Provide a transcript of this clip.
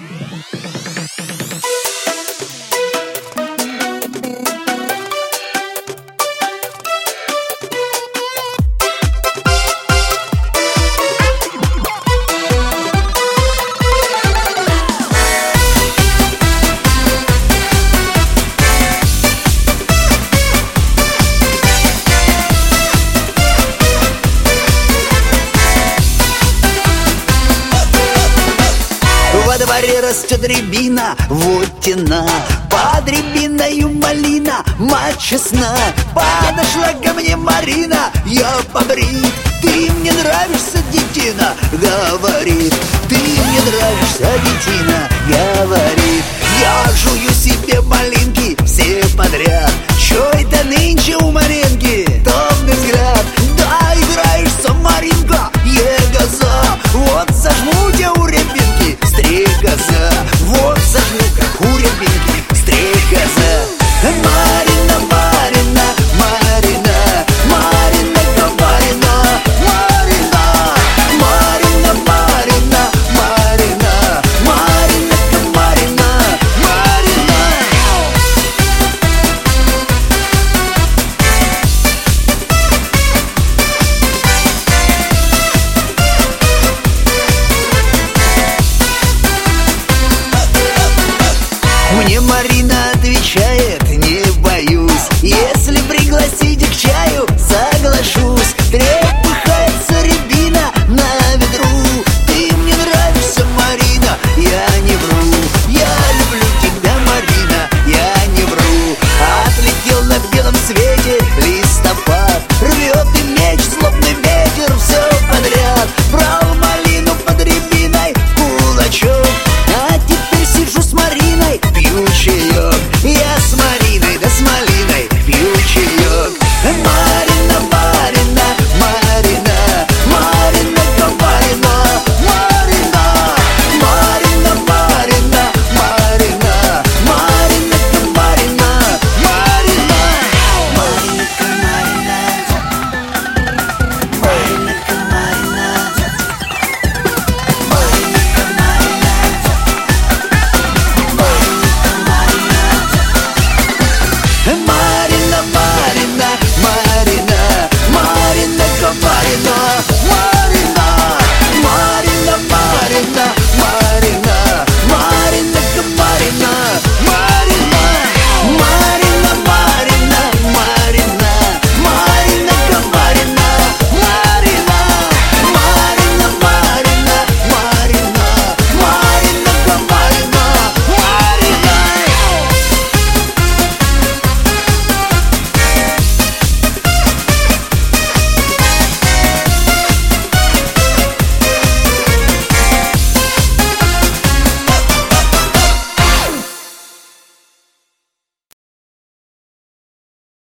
Во дворе растет рябина, вот тена, под рябиною малина, мать честная. Подошла ко мне Марина, я побрит. Ты мне нравишься, детина, говорит. Ты мне нравишься, детина, говорит. Я жую себе малинки все подряд. Чё это нынче